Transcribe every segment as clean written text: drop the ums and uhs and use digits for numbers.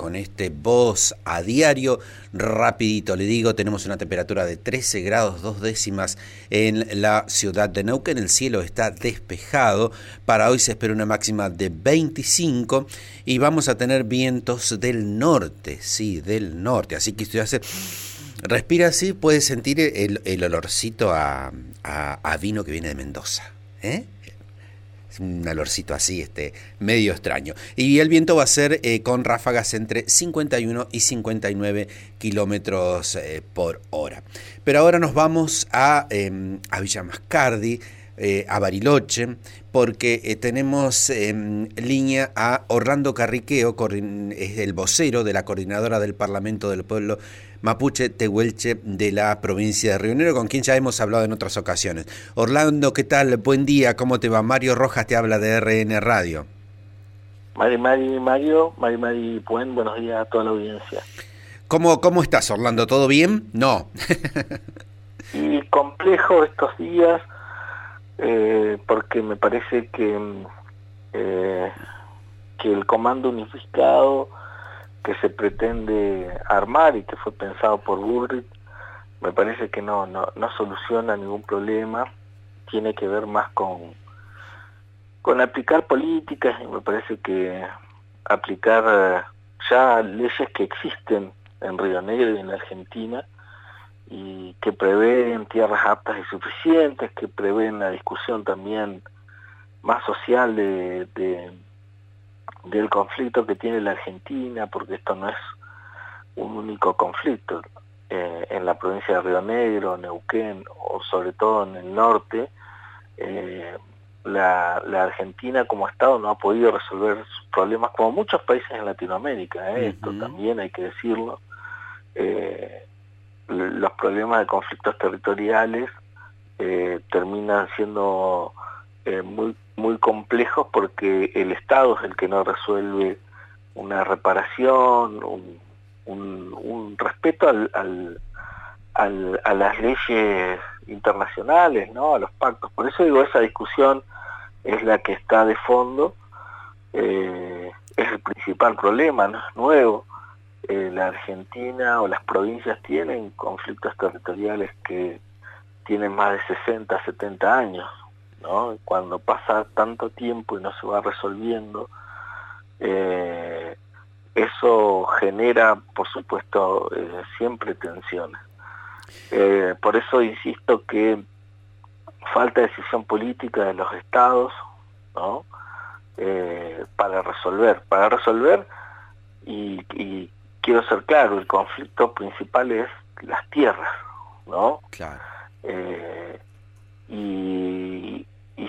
con este Voz a Diario. Rapidito le digo, tenemos una temperatura de 13 grados 2 décimas en la ciudad de Neuquén. El cielo está despejado. Para hoy se espera una máxima de 25 y vamos a tener vientos del norte, sí, del norte. Así que usted hace... Respira así, puede sentir el olorcito a vino que viene de Mendoza, ¿eh? Es un olorcito así, medio extraño. Y el viento va a ser con ráfagas entre 51 y 59 kilómetros por hora. Pero ahora nos vamos a Villa Mascardi, a Bariloche, porque tenemos en línea a Orlando Carriqueo, es el vocero de la coordinadora del Parlamento del Pueblo Mapuche Tehuelche de la provincia de Río Negro, con quien ya hemos hablado en otras ocasiones. Orlando, ¿qué tal? Buen día, ¿cómo te va? Mario Rojas te habla de RN Radio. Mario Puen, buenos días a toda la audiencia. ¿Cómo estás, Orlando? ¿Todo bien? No. Y complejo estos días, porque me parece que el comando unificado que se pretende armar y que fue pensado por Bullrich, me parece que no soluciona ningún problema. Tiene que ver más con aplicar políticas, y me parece que aplicar ya leyes que existen en Río Negro y en la Argentina y que prevén tierras aptas y suficientes, que prevén la discusión también más social del conflicto que tiene la Argentina, porque esto no es un único conflicto. En la provincia de Río Negro, Neuquén, o sobre todo en el norte, la Argentina como Estado no ha podido resolver sus problemas, como muchos países en Latinoamérica, esto también hay que decirlo. Los problemas de conflictos territoriales terminan siendo muy complejos porque el Estado es el que no resuelve una reparación, un respeto a las leyes internacionales, ¿no? A los pactos. Por eso digo, esa discusión es la que está de fondo, es el principal problema, no es nuevo. La Argentina o las provincias tienen conflictos territoriales que tienen más de 60, 70 años, ¿no? Cuando pasa tanto tiempo y no se va resolviendo, eso genera, por supuesto, siempre tensiones. Por eso insisto que falta decisión política de los estados, ¿no? Para resolver y quiero ser claro, el conflicto principal es las tierras, ¿no? Claro. Y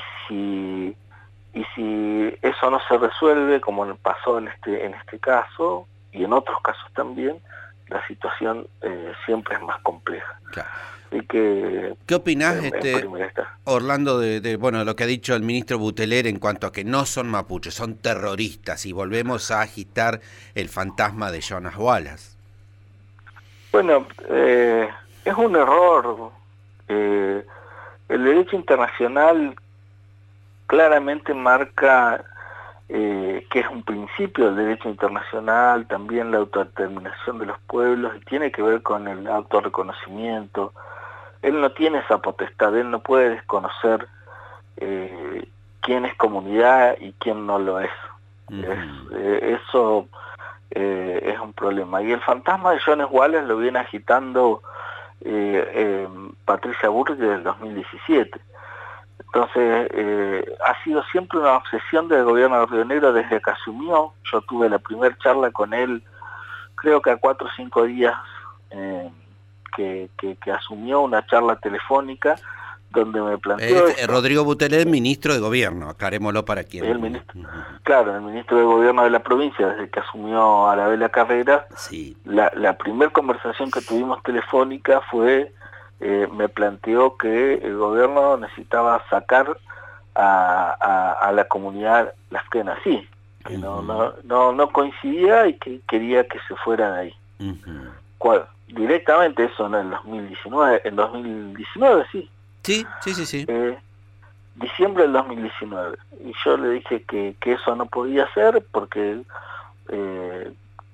si eso no se resuelve, como pasó en este caso y en otros casos también, la situación siempre es más compleja. Claro. Así que, ¿qué opinás, Orlando, de lo que ha dicho el ministro Buteler en cuanto a que no son mapuches, son terroristas, y volvemos a agitar el fantasma de Jonas Wallace? Bueno, es un error. El derecho internacional claramente marca que es un principio del derecho internacional, también la autodeterminación de los pueblos, y tiene que ver con el autorreconocimiento. Él no tiene esa potestad, él no puede desconocer quién es comunidad y quién no lo es. Eso es un problema. Y el fantasma de Jonas Wallace lo viene agitando Patricia Bullrich desde el 2017. Entonces, ha sido siempre una obsesión del gobierno de Río Negro desde que asumió. Yo tuve la primera charla con él, creo que a 4 o 5 días que asumió, una charla telefónica, donde me planteó... Rodrigo Buteler, ministro de Gobierno, aclarémoslo para quien... El ministro, claro, el ministro de Gobierno de la provincia, desde que asumió Arabella Carrera. Sí. La primera conversación que tuvimos telefónica fue... me planteó que el gobierno necesitaba sacar a la comunidad lasquena, sí, que no coincidía y que quería que se fueran ahí. Directamente eso en el 2019, sí. Sí. Diciembre del 2019. Y yo le dije que eso no podía ser porque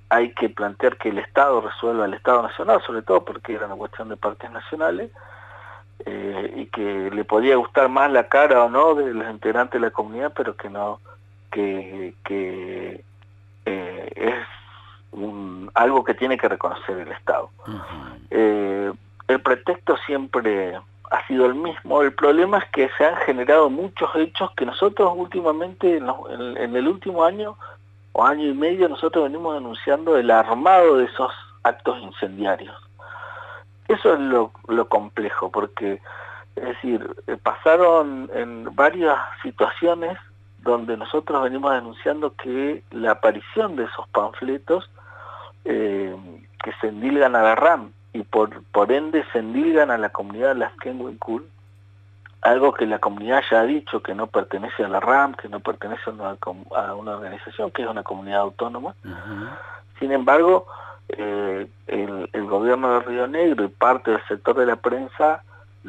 hay que plantear que el Estado resuelva, el Estado Nacional, sobre todo porque era una cuestión de parques nacionales, y que le podía gustar más la cara o no de los integrantes de la comunidad, pero que no, que es algo que tiene que reconocer el Estado. El pretexto siempre ha sido el mismo. El problema es que se han generado muchos hechos que nosotros últimamente, en el último año o año y medio, nosotros venimos denunciando el armado de esos actos incendiarios. Eso es lo complejo, porque, es decir, pasaron en varias situaciones donde nosotros venimos denunciando que la aparición de esos panfletos que se endilgan a la RAM y por ende se endilgan a la comunidad Laskenwinkel, algo que la comunidad ya ha dicho que no pertenece a la RAM, que no pertenece a una organización, que es una comunidad autónoma. Sin embargo, el gobierno de Río Negro y parte del sector de la prensa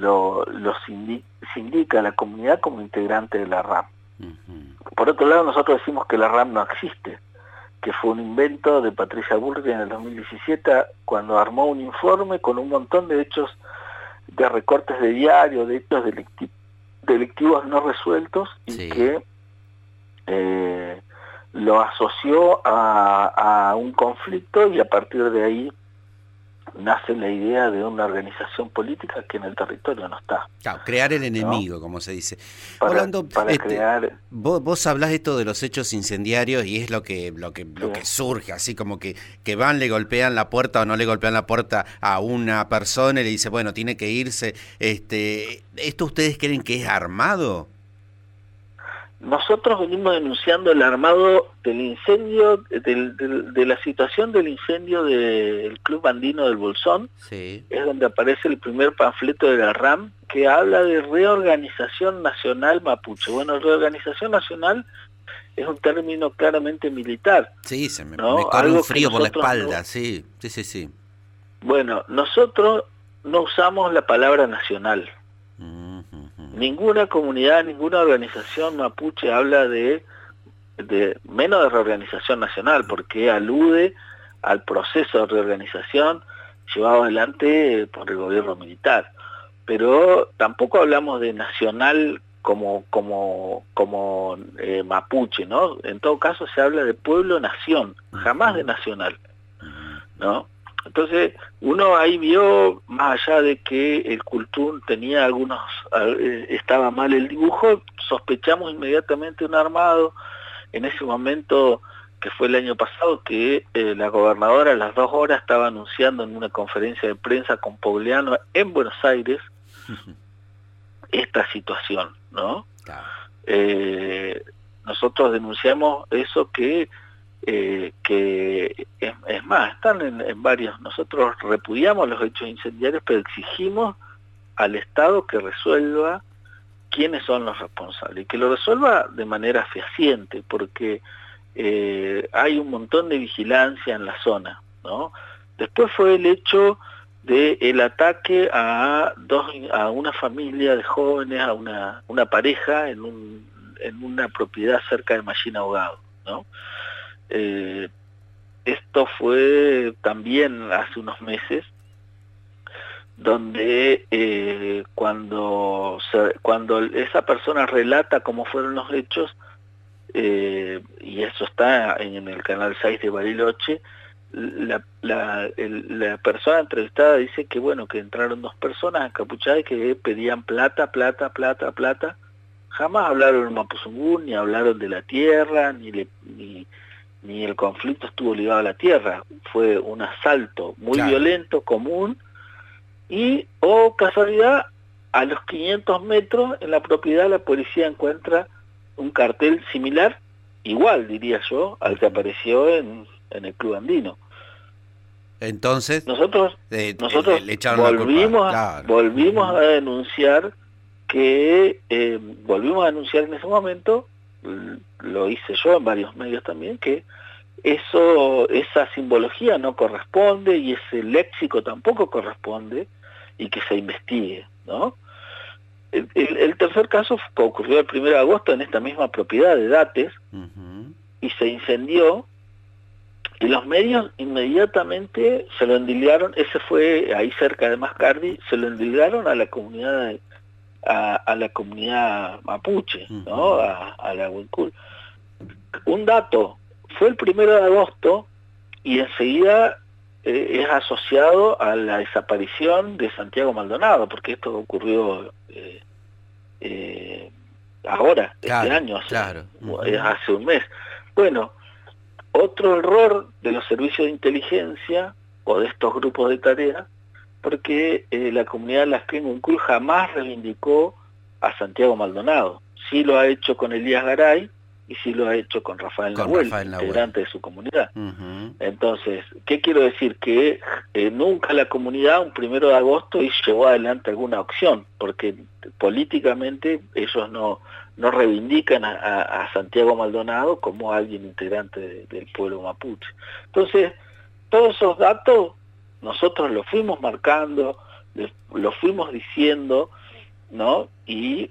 se indica a la comunidad como integrante de la RAM. Por otro lado, nosotros decimos que la RAM no existe, que fue un invento de Patricia Bullrich en el 2017 cuando armó un informe con un montón de hechos de recortes de diario, de hechos delictivos no resueltos, y que lo asoció a un conflicto, y a partir de ahí nace la idea de una organización política que en el territorio no está. Claro, crear el enemigo, ¿no? Como se dice. Orlando, crear... Vos hablás esto de los hechos incendiarios y es lo que surge, así como que van, le golpean la puerta o no le golpean la puerta a una persona y le dice, bueno, tiene que irse. ¿Esto ustedes creen que es armado? Nosotros venimos denunciando el armado del incendio, de la situación del incendio del Club Andino del Bolsón. Sí. Es donde aparece el primer panfleto de la RAM que habla de reorganización nacional mapuche. Bueno, reorganización nacional es un término claramente militar. Sí, me corre un frío por la espalda, sí. Bueno, nosotros no usamos la palabra nacional. Ninguna comunidad, ninguna organización mapuche habla de menos de reorganización nacional, porque alude al proceso de reorganización llevado adelante por el gobierno militar. Pero tampoco hablamos de nacional como mapuche, ¿no? En todo caso se habla de pueblo-nación, jamás de nacional, ¿no? Entonces, uno ahí vio, más allá de que el Kultún tenía estaba mal el dibujo, sospechamos inmediatamente un armado. En ese momento, que fue el año pasado, que la gobernadora a las 2 horas estaba anunciando en una conferencia de prensa con Pobleano en Buenos Aires esta situación, ¿no? Nosotros denunciamos eso que es más, están en varios. Nosotros repudiamos los hechos incendiarios, pero exigimos al Estado que resuelva quiénes son los responsables, y que lo resuelva de manera fehaciente, porque hay un montón de vigilancia en la zona, ¿no? Después fue el hecho del ataque a una familia de jóvenes, a una pareja en una propiedad cerca de Machín Ahogado, ¿no? Esto fue también hace unos meses, donde cuando esa persona relata cómo fueron los hechos, y eso está en el canal 6 de Bariloche, la persona entrevistada dice que bueno, que entraron 2 personas encapuchadas que pedían plata, jamás hablaron en Mapuzungún, ni hablaron de la tierra, ni el conflicto estuvo ligado a la tierra. Fue un asalto muy violento, común, y, casualidad, a los 500 metros en la propiedad la policía encuentra un cartel similar, igual diría yo, al que apareció en el Club Andino. Entonces, nosotros le echaron volvimos a denunciar en ese momento, lo hice yo en varios medios también, que esa simbología no corresponde y ese léxico tampoco corresponde, y que se investigue, ¿no? El tercer caso ocurrió el 1 de agosto en esta misma propiedad de Dates, y se incendió, Y los medios inmediatamente se lo endilgaron, ese fue ahí cerca de Mascardi, se lo endilgaron a la comunidad a la comunidad mapuche, ¿no? A la Huicul. Un dato, fue el 1 de agosto y enseguida es asociado a la desaparición de Santiago Maldonado, porque esto ocurrió ahora, claro, este año, claro. Hace un mes. Bueno, otro error de los servicios de inteligencia o de estos grupos de tarea, porque la comunidad de Las Huicul jamás reivindicó a Santiago Maldonado. Sí lo ha hecho con Elías Garay y sí lo ha hecho con Rafael Nahuel, integrante de su comunidad. Entonces, ¿qué quiero decir? Que nunca la comunidad un 1 de agosto llevó adelante alguna opción, porque políticamente ellos no reivindican a Santiago Maldonado como alguien integrante del pueblo mapuche. Entonces, todos esos datos nosotros los fuimos marcando, los fuimos diciendo, ¿no? Y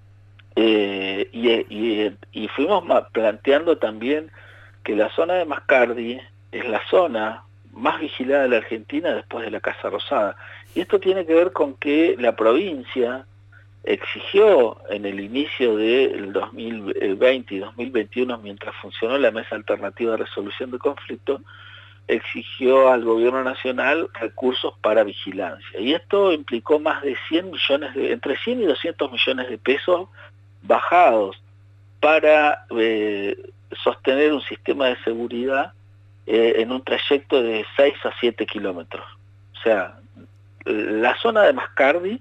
fuimos planteando también que la zona de Mascardi es la zona más vigilada de la Argentina después de la Casa Rosada. Y esto tiene que ver con que la provincia exigió en el inicio del 2020 y 2021, mientras funcionó la Mesa Alternativa de Resolución de Conflictos, exigió al gobierno nacional recursos para vigilancia. Y esto implicó más de 100 millones, entre 100 y 200 millones de pesos bajados para sostener un sistema de seguridad en un trayecto de 6 a 7 kilómetros. O sea, la zona de Mascardi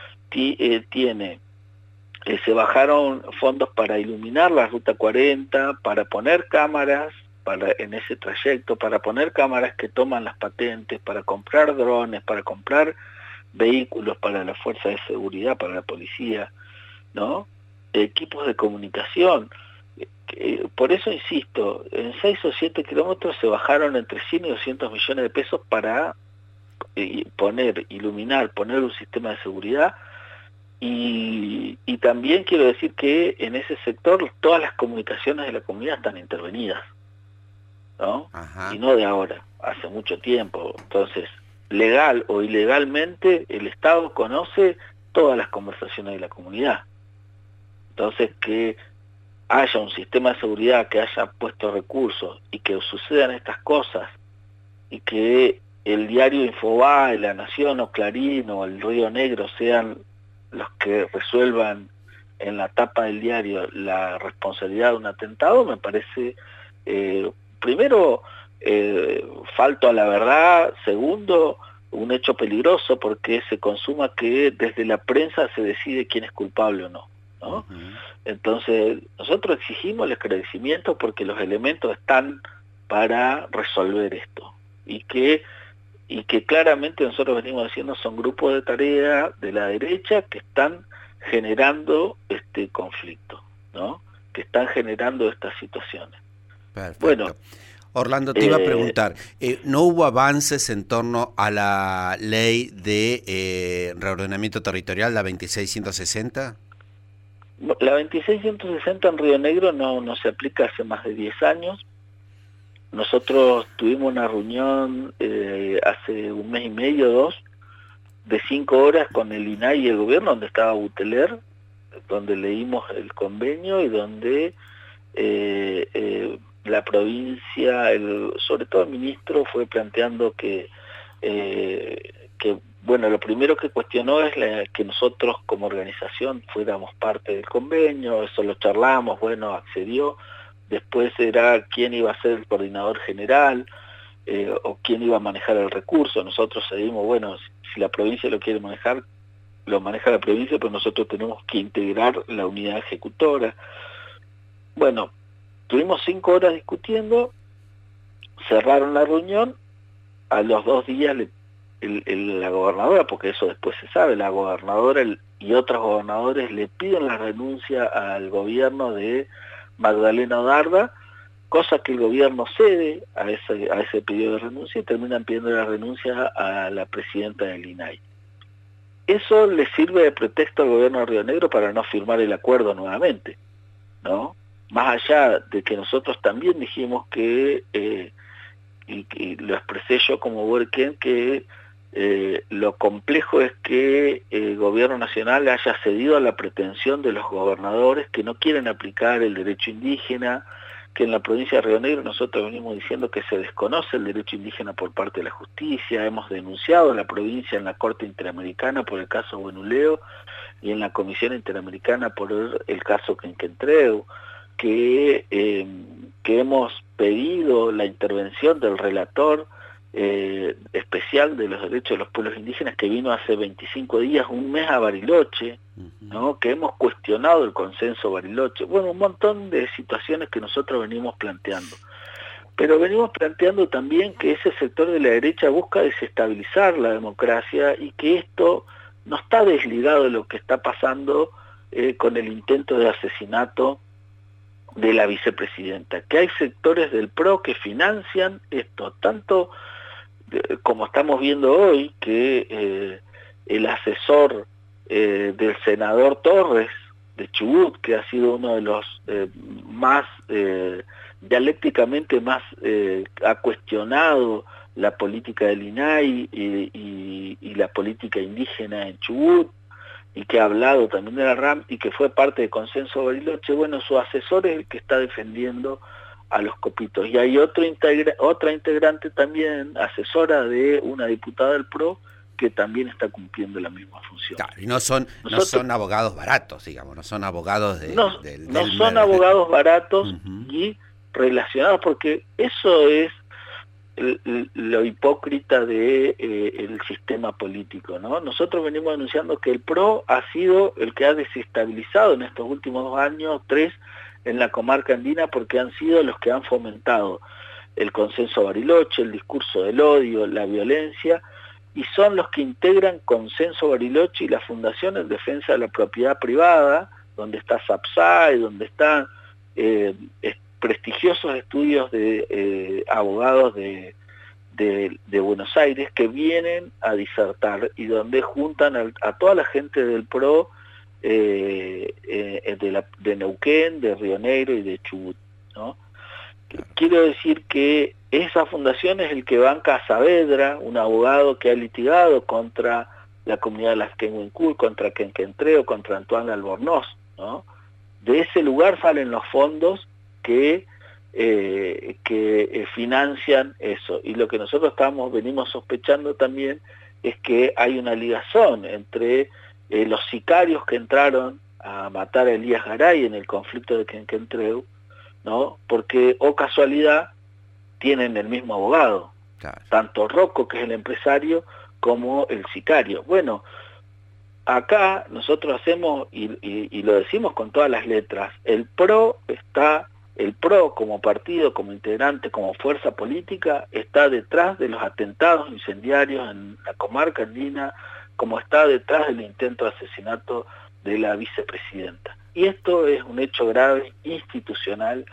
tiene, se bajaron fondos para iluminar la Ruta 40, para poner cámaras en ese trayecto, para poner cámaras que toman las patentes, para comprar drones, para comprar vehículos para la fuerza de seguridad, para la policía, ¿no? Equipos de comunicación. Por eso insisto, en 6 o 7 kilómetros se bajaron entre 100 y 200 millones de pesos para iluminar, poner un sistema de seguridad. Y también quiero decir que en ese sector todas las comunicaciones de la comunidad están intervenidas, ¿no? Y no de ahora, hace mucho tiempo. Entonces, legal o ilegalmente, el Estado conoce todas las conversaciones de la comunidad. Entonces, que haya un sistema de seguridad que haya puesto recursos y que sucedan estas cosas y que el diario Infobae, La Nación o Clarín o el Río Negro sean los que resuelvan en la tapa del diario la responsabilidad de un atentado, me parece, primero, falto a la verdad; segundo, un hecho peligroso, porque se consuma que desde la prensa se decide quién es culpable o no, ¿no? Entonces, nosotros exigimos el esclarecimiento porque los elementos están para resolver esto, y que claramente nosotros venimos diciendo son grupos de tarea de la derecha que están generando este conflicto, ¿no? Que están generando estas situaciones. Perfecto. Bueno, Orlando, te iba a preguntar, ¿no hubo avances en torno a la ley de reordenamiento territorial, la 2660? La 2660 en Río Negro no se aplica hace más de 10 años. Nosotros tuvimos una reunión hace un mes y medio, 2, de 5 horas con el INAI y el gobierno, donde estaba Buteler, donde leímos el convenio y donde la provincia, sobre todo el ministro, fue planteando que bueno, lo primero que cuestionó es que nosotros como organización fuéramos parte del convenio. Eso lo charlamos, bueno, accedió. Después era quién iba a ser el coordinador general o quién iba a manejar el recurso. Nosotros seguimos, bueno, si la provincia lo quiere manejar, lo maneja la provincia, pero nosotros tenemos que integrar la unidad ejecutora. Bueno, tuvimos 5 horas discutiendo, cerraron la reunión, a los 2 días la gobernadora, porque eso después se sabe, la gobernadora y otros gobernadores le piden la renuncia al gobierno de Magdalena Odarda, cosa que el gobierno cede a ese pedido de renuncia y terminan pidiendo la renuncia a la presidenta del INAI. Eso le sirve de pretexto al gobierno de Río Negro para no firmar el acuerdo nuevamente, ¿no? Más allá de que nosotros también dijimos que y lo expresé yo como Huerquén, que lo complejo es que el gobierno nacional haya cedido a la pretensión de los gobernadores que no quieren aplicar el derecho indígena, que en la provincia de Río Negro nosotros venimos diciendo que se desconoce el derecho indígena por parte de la justicia, hemos denunciado a la provincia en la Corte Interamericana por el caso Buenuleo y en la Comisión Interamericana por el caso Quenquentreu, que hemos pedido la intervención del relator especial de los derechos de los pueblos indígenas que vino hace 25 días, un mes a Bariloche, ¿no? Que hemos cuestionado el consenso Bariloche, bueno, un montón de situaciones que nosotros venimos planteando. Pero venimos planteando también que ese sector de la derecha busca desestabilizar la democracia y que esto no está desligado de lo que está pasando con el intento de asesinato de la vicepresidenta, que hay sectores del PRO que financian esto, tanto como estamos viendo hoy, que el asesor del senador Torres de Chubut, que ha sido uno de los más dialécticamente más ha cuestionado la política del INAI y la política indígena en Chubut, y que ha hablado también de la RAM y que fue parte del consenso Bariloche, bueno, su asesor es el que está defendiendo a los copitos. Y hay otra integrante también, asesora de una diputada del PRO, que también está cumpliendo la misma función. Claro, y no son abogados baratos, digamos, no son abogados no son abogados baratos y relacionados, porque eso es lo hipócrita de el sistema político, ¿no? Nosotros venimos anunciando que el PRO ha sido el que ha desestabilizado en estos últimos 2 años, 3, en la comarca andina, porque han sido los que han fomentado el consenso Bariloche, el discurso del odio, la violencia, y son los que integran Consenso Bariloche y la Fundación en Defensa de la Propiedad Privada, donde está SAPSAI, donde están prestigiosos estudios de abogados de Buenos Aires que vienen a disertar y donde juntan a toda la gente del PRO de Neuquén, de Río Negro y de Chubut, ¿no? Quiero decir que esa fundación es el que banca a Saavedra, un abogado que ha litigado contra la comunidad de las Quenguencuy, contra Quenquentreu, contra Antoine Albornoz, ¿no? De ese lugar salen los fondos que financian eso. Y lo que nosotros venimos sospechando también es que hay una ligación entre los sicarios que entraron a matar a Elías Garay en el conflicto de Quenquentreu, ¿no? Porque, casualidad, tienen el mismo abogado, claro. Tanto Rocco, que es el empresario, como el sicario. Bueno, acá nosotros hacemos, y lo decimos con todas las letras, el PRO como partido, como integrante, como fuerza política, está detrás de los atentados incendiarios en la comarca andina, como está detrás del intento de asesinato de la vicepresidenta. Y esto es un hecho grave, institucional,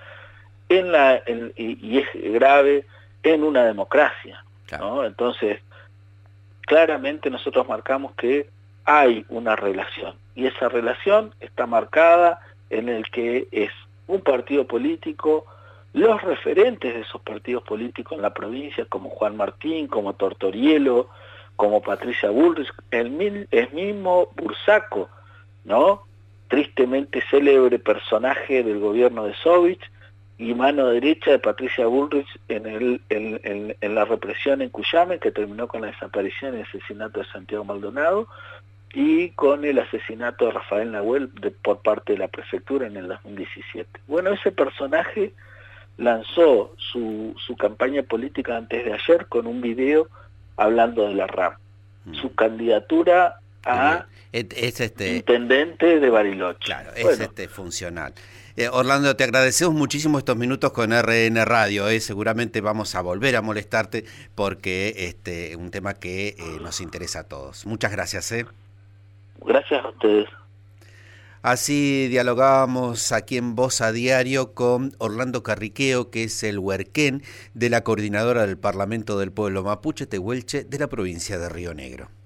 y es grave en una democracia, claro, ¿no? Entonces, claramente nosotros marcamos que hay una relación, y esa relación está marcada en el que es un partido político, los referentes de esos partidos políticos en la provincia, como Juan Martín, como Tortorielo, como Patricia Bullrich, el mismo Bursaco, ¿no? Tristemente célebre personaje del gobierno de Sovich y mano derecha de Patricia Bullrich en la represión en Cuyame, que terminó con la desaparición y asesinato de Santiago Maldonado, y con el asesinato de Rafael Nahuel por parte de la prefectura en el 2017. Bueno, ese personaje lanzó su campaña política antes de ayer con un video hablando de la RAM. Su candidatura a intendente de Bariloche. Claro, es funcional. Orlando, te agradecemos muchísimo estos minutos con RN Radio. Seguramente vamos a volver a molestarte porque es un tema que nos interesa a todos. Muchas gracias. Gracias a ustedes. Así dialogábamos aquí en Voz a Diario con Orlando Carriqueo, que es el huerquén de la coordinadora del Parlamento del Pueblo Mapuche Tehuelche de la provincia de Río Negro.